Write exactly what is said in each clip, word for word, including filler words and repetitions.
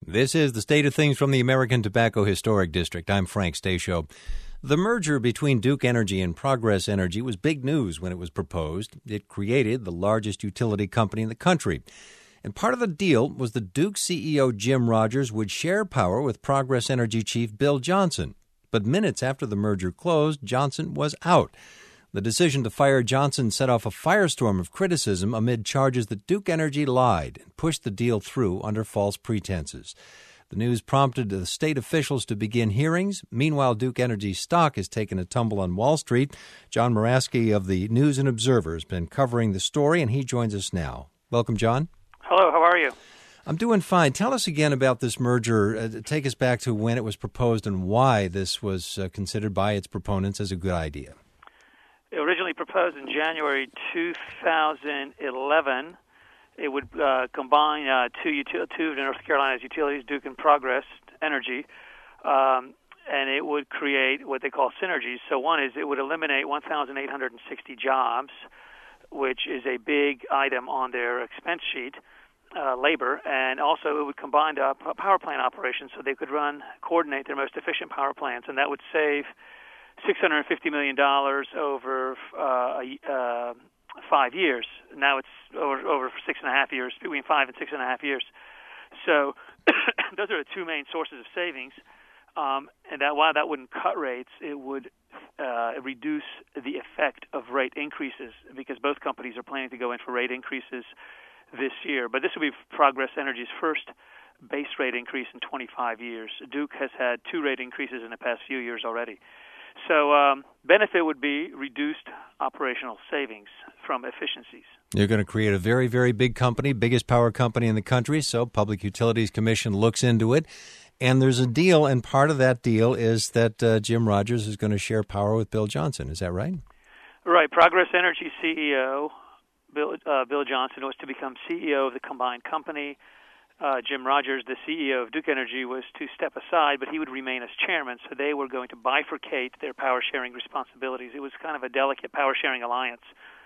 This is the State of Things from the American Tobacco Historic District. I'm Frank Stasio. The merger between Duke Energy and Progress Energy was big news when it was proposed. It created the largest utility company in the country. And part of the deal was that Duke C E O Jim Rogers would share power with Progress Energy chief Bill Johnson. But minutes after the merger closed, Johnson was out. The decision to fire Johnson set off a firestorm of criticism amid charges that Duke Energy lied and pushed the deal through under false pretenses. The news prompted the state officials to begin hearings. Meanwhile, Duke Energy's stock has taken a tumble on Wall Street. John Moraski of the News and Observer has been covering the story, and he joins us now. Welcome, John. Hello, how are you? I'm doing fine. Tell us again about this merger. Uh, take us back to when it was proposed and why this was uh, considered by its proponents as a good idea. It originally proposed in January two thousand eleven. It would uh, combine uh, two, util- two of North Carolina's utilities, Duke and Progress Energy, um, and it would create what they call synergies. So one is it would eliminate one thousand eight hundred sixty jobs, which is a big item on their expense sheet, uh, labor, and also it would combine uh, power plant operations so they could run, coordinate their most efficient power plants, and that would save six hundred fifty million dollars over uh, uh, five years. Now it's over, over six and a half years, between five and six and a half years. So those are the two main sources of savings. Um, and that while that wouldn't cut rates, it would uh, reduce the effect of rate increases because both companies are planning to go in for rate increases this year. But this will be Progress Energy's first base rate increase in twenty-five years. Duke has had two rate increases in the past few years already. So um, benefit would be reduced operational savings from efficiencies. You're going to create a very, very big company, biggest power company in the country, so Public Utilities Commission looks into it. And there's a deal, and part of that deal is that uh, Jim Rogers is going to share power with Bill Johnson. Is that right? Right. Progress Energy C E O Bill, uh, Bill Johnson was to become C E O of the combined company. Uh, Jim Rogers, the C E O of Duke Energy, was to step aside, but he would remain as chairman, so they were going to bifurcate their power-sharing responsibilities. It was kind of a delicate power-sharing alliance.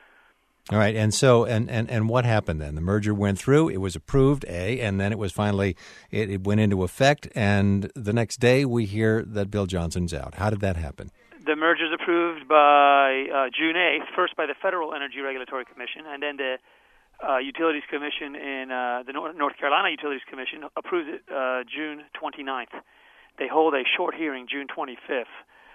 All right, and so, and, and, and what happened then? The merger went through, it was approved, A, and then it was finally, it, it went into effect, and the next day we hear that Bill Johnson's out. How did that happen? The merger is approved by uh, June eighth, first by the Federal Energy Regulatory Commission, and then the Uh, Utilities Commission in uh, the North, North Carolina Utilities Commission approves it uh, June twenty-ninth. They hold a short hearing June twenty-fifth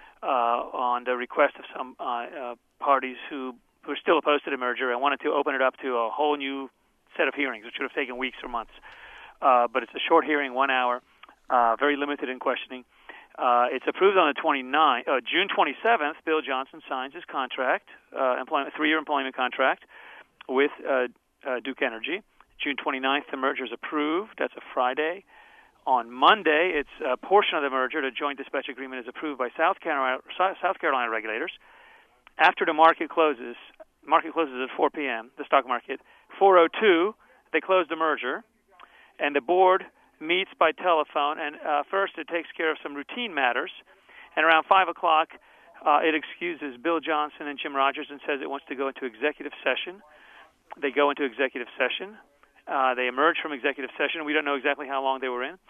uh, on the request of some uh, uh, parties who were still opposed to the merger and wanted to open it up to a whole new set of hearings, which would have taken weeks or months. Uh, but it's a short hearing, one hour, uh, very limited in questioning. Uh, it's approved on the twenty-ninth. Uh, June twenty-seventh, Bill Johnson signs his contract, uh, employment, three-year employment contract with uh, Uh, Duke Energy. June twenty-ninth, the merger is approved. That's a Friday. On Monday, it's a portion of the merger, the joint dispatch agreement, is approved by South Carolina, South Carolina regulators. After the market closes, market closes at four p.m., the stock market, four oh two, they close the merger, and the board meets by telephone, and uh, first it takes care of some routine matters, and around five o'clock, uh, it excuses Bill Johnson and Jim Rogers and says it wants to go into executive session. They go into executive session. Uh, they emerge from executive session. We don't know exactly how long they were in.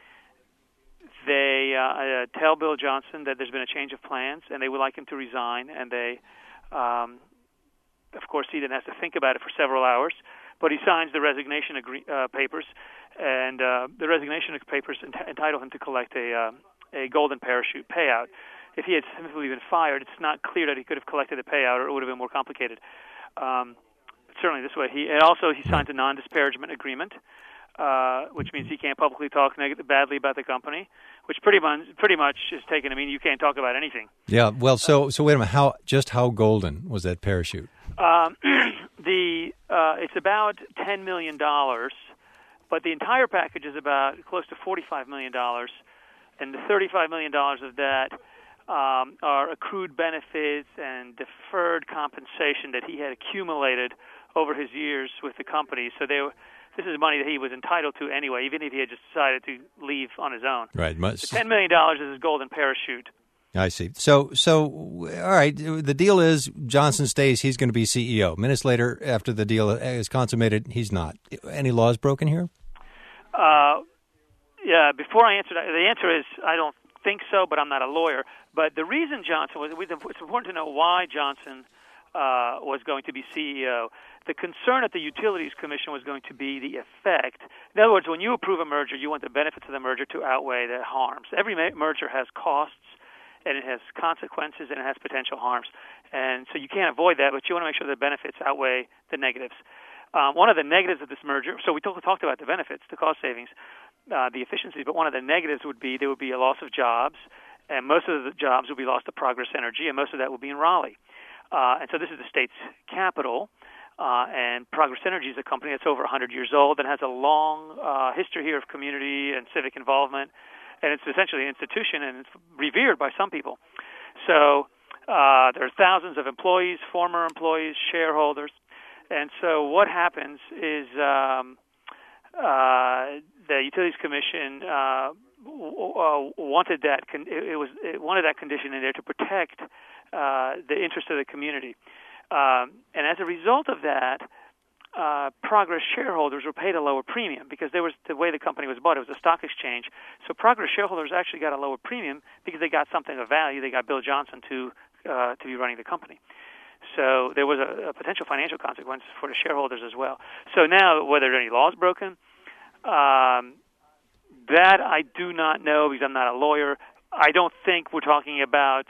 They uh, uh, tell Bill Johnson that there's been a change of plans, and they would like him to resign. And they, um, of course, he then has to think about it for several hours. But he signs the resignation agree- uh, papers, and uh, the resignation papers ent- entitle him to collect a, uh, a golden parachute payout. If he had simply been fired, it's not clear that he could have collected a payout, or it would have been more complicated. Um, Certainly this way. He and also he signs a non-disparagement agreement, uh, which means he can't publicly talk negative, badly about the company, which pretty much pretty much is taken to mean you can't talk about anything. Yeah. Well, so so wait a minute. How just how golden was that parachute? Um, the uh, it's about ten million dollars, but the entire package is about close to forty-five million dollars, and the thirty-five million dollars of that um, are accrued benefits and deferred compensation that he had accumulated over his years with the company. So they were, this is money that he was entitled to anyway, even if he had just decided to leave on his own. Right. The ten million dollars is his golden parachute. I see. So, so all right, the deal is Johnson stays, he's going to be C E O. Minutes later, after the deal is consummated, he's not. Any laws broken here? Uh, yeah, before I answer that, the answer is I don't think so, but I'm not a lawyer. But the reason Johnson was, it's important to know why Johnson uh, was going to be C E O. The concern at the Utilities Commission was going to be the effect. In other words, when you approve a merger, you want the benefits of the merger to outweigh the harms. Every merger has costs, and it has consequences, and it has potential harms. And so you can't avoid that, but you want to make sure the benefits outweigh the negatives. Um, one of the negatives of this merger, so we talked talked about the benefits, the cost savings, uh, the efficiencies, but one of the negatives would be there would be a loss of jobs, and most of the jobs would be lost to Progress Energy, and most of that would be in Raleigh. Uh, and so this is the state's capital, uh, and Progress Energy is a company that's over one hundred years old and has a long uh, history here of community and civic involvement, and it's essentially an institution, and it's revered by some people. So uh, there are thousands of employees, former employees, shareholders. And so what happens is um, uh, the Utilities Commission uh, w- uh, wanted that con- it, it was it wanted that condition in there to protect uh, the interest of the community. Um, and as a result of that, uh, Progress shareholders were paid a lower premium because there was the way the company was bought. It was a stock exchange. So Progress shareholders actually got a lower premium because they got something of value. They got Bill Johnson to uh, to be running the company. So there was a, a potential financial consequence for the shareholders as well. So now, whether there are any laws broken, um, that I do not know because I'm not a lawyer. I don't think we're talking about,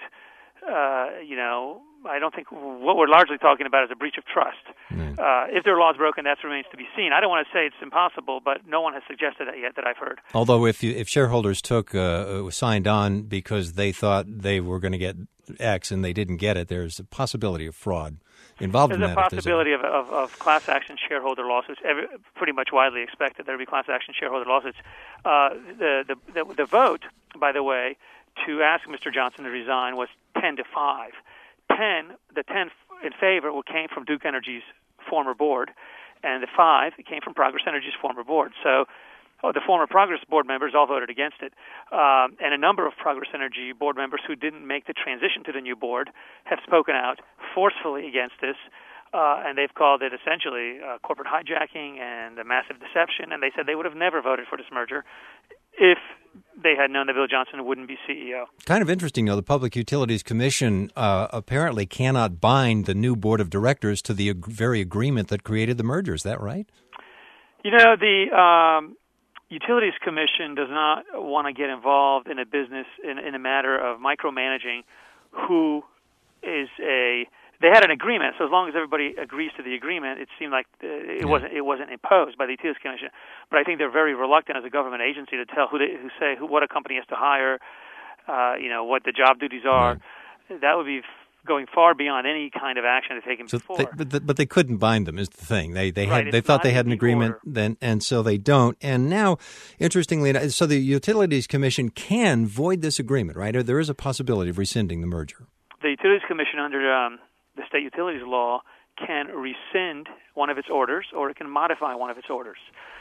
uh, you know, I don't think what we're largely talking about is a breach of trust. Mm. Uh, if there are laws broken, that remains to be seen. I don't want to say it's impossible, but no one has suggested that yet that I've heard. Although if you, if shareholders took uh, signed on because they thought they were going to get X and they didn't get it, there's a possibility of fraud involved there's in that. There's a possibility a... Of, of, of class action shareholder lawsuits. Every, pretty much widely expected there will be class action shareholder lawsuits. Uh, the, the, the, the vote, by the way, to ask Mister Johnson to resign was ten to five. ten, the ten in favor came from Duke Energy's former board, and the five came from Progress Energy's former board. So oh, the former Progress board members all voted against it. Um, and a number of Progress Energy board members who didn't make the transition to the new board have spoken out forcefully against this, uh, and they've called it essentially uh, corporate hijacking and a massive deception, and they said they would have never voted for this merger if they had known that Bill Johnson wouldn't be C E O. Kind of interesting, though. The Public Utilities Commission uh, apparently cannot bind the new board of directors to the ag- very agreement that created the merger. Is that right? You know, the um, Utilities Commission does not want to get involved in a business, in, in a matter of micromanaging who is a... They had an agreement, so as long as everybody agrees to the agreement, it seemed like uh, it yeah. wasn't it wasn't imposed by the Utilities Commission. But I think they're very reluctant as a government agency to tell who they who say who what a company has to hire, uh, you know, what the job duties are. Right. That would be going far beyond any kind of action they've taken so before. They, but, the, but they couldn't bind them is the thing. They they right, had they thought they had an agreement then, and so they don't. And now, interestingly, so the Utilities Commission can void this agreement, right? Or there is a possibility of rescinding the merger. The Utilities Commission under um, the state utilities law can rescind one of its orders, or it can modify one of its orders.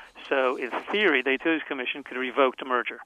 So in theory, the Utilities Commission could revoke the merger.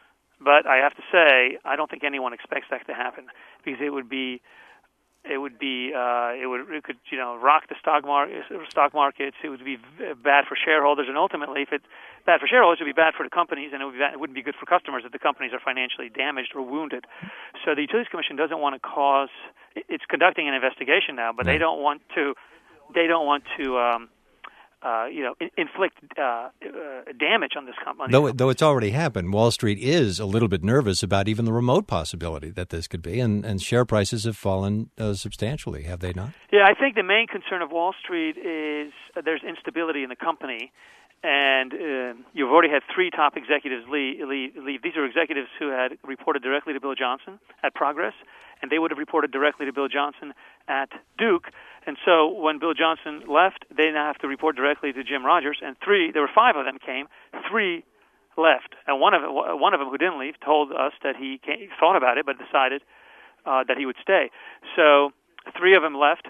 But I have to say, I don't think anyone expects that to happen because it would be, it would be, uh, it would, it could, you know, rock the stock market, stock markets. It would be bad for shareholders, and ultimately, if it's bad for shareholders, it would be bad for the companies, and it would be bad, it wouldn't be good for customers if the companies are financially damaged or wounded. So the Utilities Commission doesn't want to cause. It's conducting an investigation now, but right. they don't want to. They don't want to. Um, Uh, you know, inflict uh, uh, damage on this company. Though, though it's already happened, Wall Street is a little bit nervous about even the remote possibility that this could be, and, and share prices have fallen uh, substantially, have they not? Yeah, I think the main concern of Wall Street is uh, there's instability in the company, and uh, you've already had three top executives leave, leave, leave. These are executives who had reported directly to Bill Johnson at Progress, and they would have reported directly to Bill Johnson at Duke. And so when Bill Johnson left, they now have to report directly to Jim Rogers. And three, there were five of them came, three left. And one of one of them who didn't leave told us that he came, thought about it, but decided uh, that he would stay. So three of them left,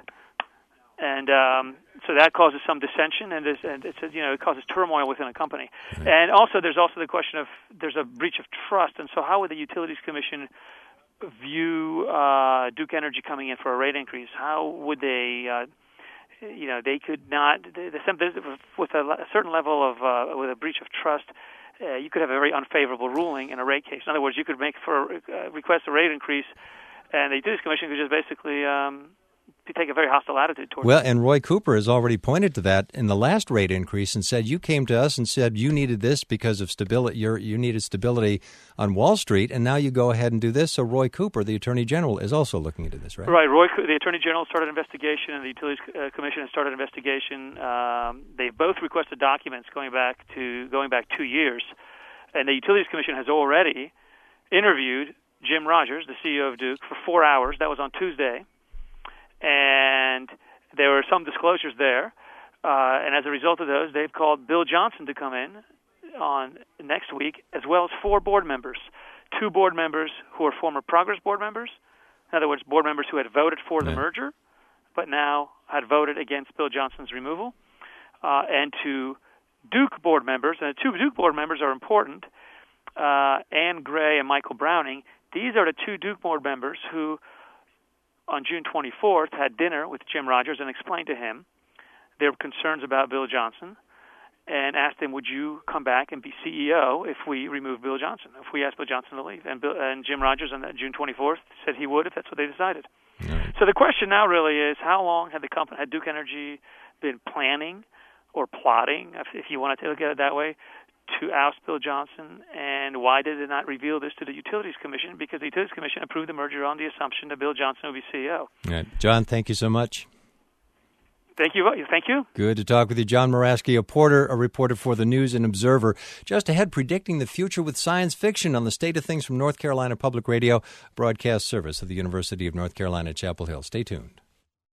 and um, so that causes some dissension, and, and it's you know it causes turmoil within a company. Right. And also, there's also the question of there's a breach of trust. And so how would the Utilities Commission view uh, Duke Energy coming in for a rate increase? How would they, uh, you know, they could not, the, the, with a, a certain level of, uh, with a breach of trust, uh, you could have a very unfavorable ruling in a rate case. In other words, you could make for uh, request a rate increase, and the Utilities Commission could just basically um, take a very hostile attitude towards well, it. And Roy Cooper has already pointed to that in the last rate increase and said, you came to us and said you needed this because of stability. You're, you needed stability on Wall Street, and now you go ahead and do this. So Roy Cooper, the Attorney General, is also looking into this, right? Right. Roy, the Attorney General started an investigation, and the Utilities uh, Commission has started an investigation. Um, they've both requested documents going back to going back two years, and the Utilities Commission has already interviewed Jim Rogers, the C E O of Duke, for four hours. That was on Tuesday. And there were some disclosures there. Uh, and as a result of those, they've called Bill Johnson to come in on next week, as well as four board members. Two board members who are former Progress board members. In other words, board members who had voted for the yeah. merger, but now had voted against Bill Johnson's removal. Uh, and two Duke board members, and the two Duke board members are important, uh, Ann Gray and Michael Browning. These are the two Duke board members who, on June twenty-fourth, had dinner with Jim Rogers and explained to him their concerns about Bill Johnson and asked him, would you come back and be C E O if we remove Bill Johnson, if we ask Bill Johnson to leave? And, Bill, and Jim Rogers on that June twenty-fourth said he would if that's what they decided. Right. So the question now really is, how long had the company, had Duke Energy been planning or plotting, if, if you want to look at it that way, to oust Bill Johnson, and why did it not reveal this to the Utilities Commission? Because the Utilities Commission approved the merger on the assumption that Bill Johnson would be C E O. All right. John, thank you so much. Thank you. Thank you. Good to talk with you. John Moraski, a porter, a reporter for the News and Observer. Just ahead, predicting the future with science fiction on the State of Things from North Carolina Public Radio, broadcast service of the University of North Carolina, Chapel Hill. Stay tuned.